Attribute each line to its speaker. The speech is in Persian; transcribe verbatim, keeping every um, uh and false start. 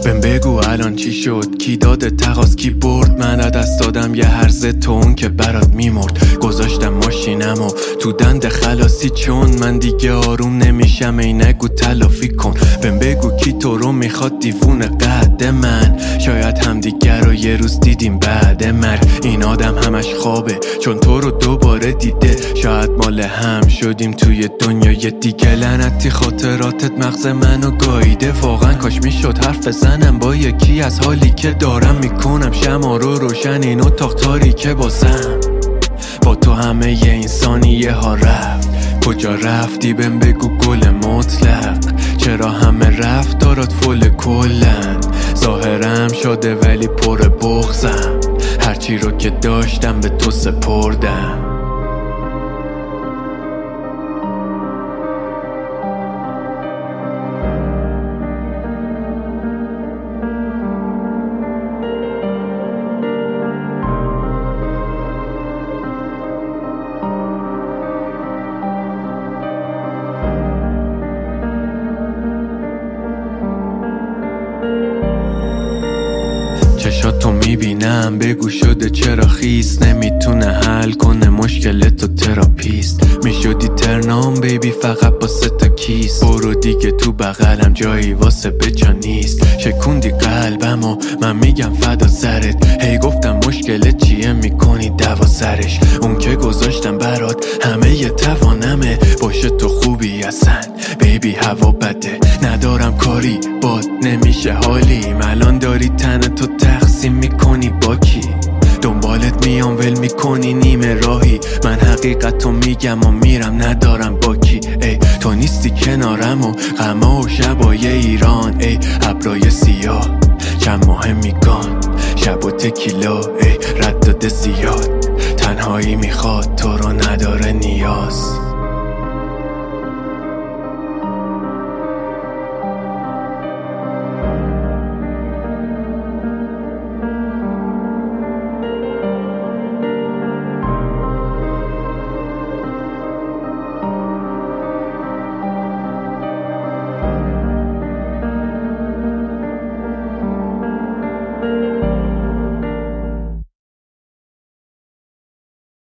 Speaker 1: بهم بگو الان چی شد، کی داده تقاس کی برد. من از دست دادم یه هرزه تو اون که برات میمرد. گذاشتم ماشینمو تو دند خلاصی چون من دیگه آروم نمیشم. ای نگو تلافی کن. بهم بگو کی تو رو میخواد دیوونه قد من. شاید هم دیگه رو یه روز دیدیم بعد مرگ. این آدم همش خوابه چون تو رو دوباره دیده. شاید مال هم شدیم توی دنیای دیگه. لعنتی خاطراتت مغز منو گاییده. واقعا کاش میشد حرف بزنم با یکی از حالی که دارم میکنم. شمع رو روشن این اتاق تاریکه بازم. با تو همه ی انسانیه ها رفت. کجا رفتی بهم بگو گل مطلق. چرا همه رفتارات فل کلن. ظاهرم شده ولی پر بغضم. هرچی رو که داشتم به تو سپردم. چشاتو میبینم بگو شده چرا خیس. نمیتونه حل کنه مشکلتو تراپیست. میشدی ترنام بیبی فقط با سه تا کیس. برو دیگه تو بغلم جایی واسه بچا نیست. شکوندی قلبمو من میگم فدا سرت. هی گفتم مشکلت چیه میکنی دوا سرش. اون که گذاشتم برات همه ی توانمه. باشه تو خوبی اصلا بیبی هوا بده. ندارم کاری باد نمیشه حالیم. الان داری تن تو تقسیم میکنی با کی. دنبالت میام ول میکنی نیمه راهی. من حقیقتو میگم و میرم ندارم با کی. ای تو نیستی کنارم و غما و شبای ایران. ای ابرای سیاه چند ماه میگان. شب و تکیلا ای رد داده زیاد. تنهایی میخواد تو رو نداره نیاز.